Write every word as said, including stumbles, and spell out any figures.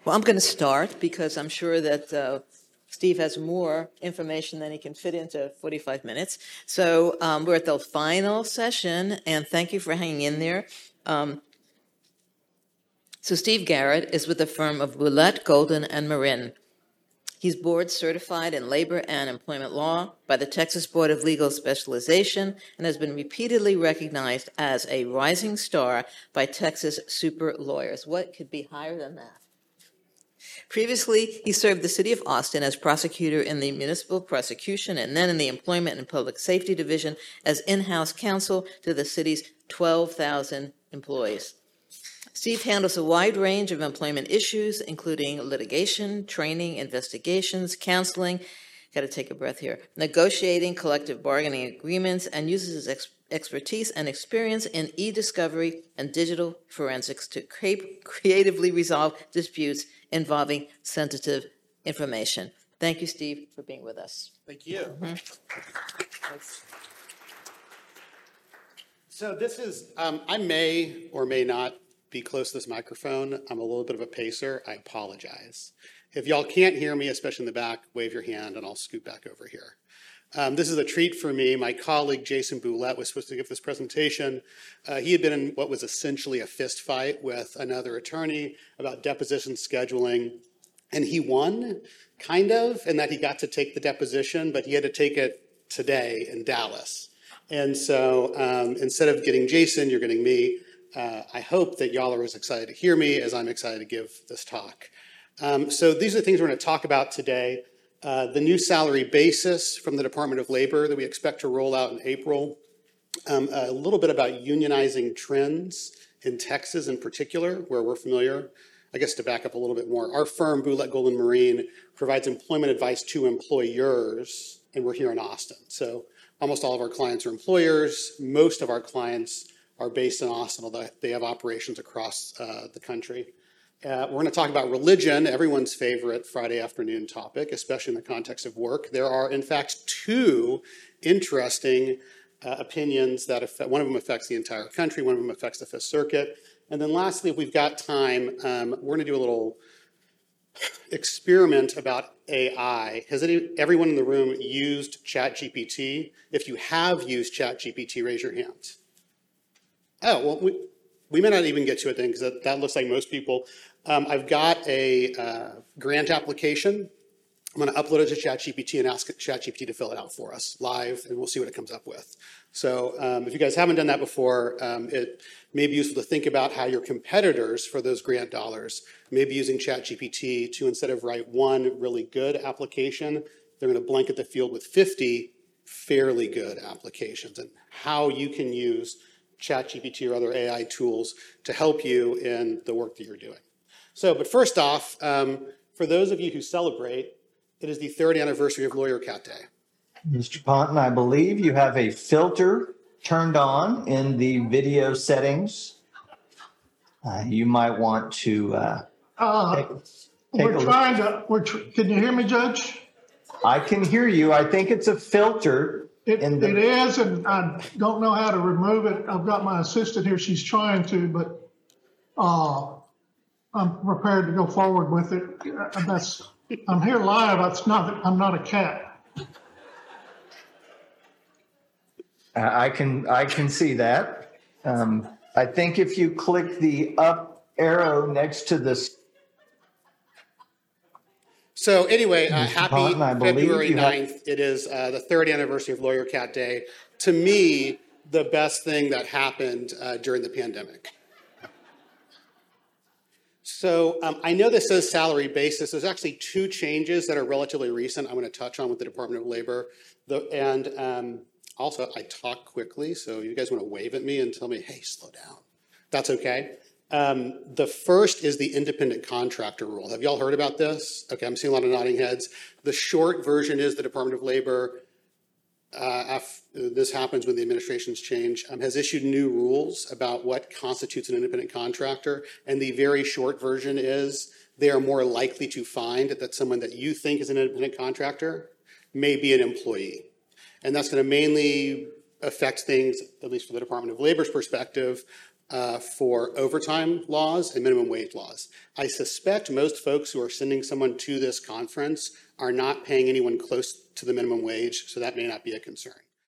Well, I'm going to start because I'm sure that uh, Steve has more information than he can fit into forty-five minutes. So um, we're at the final session, and thank you for hanging in there. Um, so Steve Garrett is with the firm of Boulette, Golden, and Marin. He's board certified in labor and employment law by the Texas Board of Legal Specialization and has been repeatedly recognized as a rising star by Texas super lawyers. What could be higher than that? Previously, he served the city of Austin as prosecutor in the municipal prosecution and then in the Employment and Public Safety Division as in-house counsel to the city's twelve thousand employees. Steve handles a wide range of employment issues, including litigation, training, investigations, counseling, got to take a breath here, negotiating collective bargaining agreements, and uses his ex- expertise and experience in e-discovery and digital forensics to cre- creatively resolve disputes involving sensitive information. Thank you, Steve, for being with us. Thank you. Mm-hmm. So this is, um, I may or may not be close to this microphone. I'm a little bit of a pacer. I apologize. If y'all can't hear me, especially in the back, wave your hand and I'll scoot back over here. Um, this is a treat for me. My colleague, Jason Boulette, was supposed to give this presentation. Uh, he had been in what was essentially a fist fight with another attorney about deposition scheduling, and he won, kind of, in that he got to take the deposition, but he had to take it today in Dallas. And so um, instead of getting Jason, you're getting me. Uh, I hope that y'all are as excited to hear me as I'm excited to give this talk. Um, so these are the things we're going to talk about today. Uh, the new salary basis from the Department of Labor that we expect to roll out in April. Um, a little bit about unionizing trends in Texas in particular, where we're familiar. I guess to back up a little bit more, our firm, Boulette, Golden, Marin, provides employment advice to employers, and we're here in Austin. So almost all of our clients are employers. Most of our clients are based in Austin, although they have operations across uh, the country. Uh, we're going to talk about religion, everyone's favorite Friday afternoon topic, especially in the context of work. There are, in fact, two interesting uh, opinions that affect, one of them affects the entire country, one of them affects the Fifth Circuit. And then lastly, if we've got time, um, we're going to do a little experiment about A I. Has any, everyone in the room used ChatGPT? If you have used ChatGPT, raise your hand. Oh, well, we, we may not even get to it then because that, that looks like most people. Um, I've got a uh, grant application. I'm going to upload it to ChatGPT and ask ChatGPT to fill it out for us live, and we'll see what it comes up with. So um, if you guys haven't done that before, um, it may be useful to think about how your competitors for those grant dollars may be using ChatGPT to, instead of write one really good application, they're going to blanket the field with fifty fairly good applications, and how you can use ChatGPT or other A I tools to help you in the work that you're doing. So, but first off, um, for those of you who celebrate, it is the third anniversary of Lawyer Cat Day. Mister Ponton, I believe you have a filter turned on in the video settings. Uh, you might want to uh, uh, take, take we're trying to, we're tr- can you hear me, Judge? I can hear you. I think it's a filter. It, in the- it is, and I don't know how to remove it. I've got my assistant here. She's trying to, but uh, I'm prepared to go forward with it. Uh, That's I'm here live. It's not. I'm not a cat. I can I can see that. Um, I think if you click the up arrow next to this. So anyway, uh, happy Ponton, February have- ninth. It is uh, the third anniversary of Lawyer Cat Day. To me, the best thing that happened uh, during the pandemic. So um, I know this says salary basis. There's actually two changes that are relatively recent I'm going to touch on with the Department of Labor. The, and um, also, I talk quickly, so you guys want to wave at me and tell me, hey, slow down. That's okay. Um, the first is the independent contractor rule. Have y'all heard about this? Okay, I'm seeing a lot of nodding heads. The short version is the Department of Labor, uh, af- this happens when the administrations change, um, has issued new rules about what constitutes an independent contractor. And the very short version is they are more likely to find that someone that you think is an independent contractor may be an employee. And that's going to mainly affect things, at least from the Department of Labor's perspective, uh, for overtime laws and minimum wage laws. I suspect most folks who are sending someone to this conference are not paying anyone close to the minimum wage, so that may not be a concern.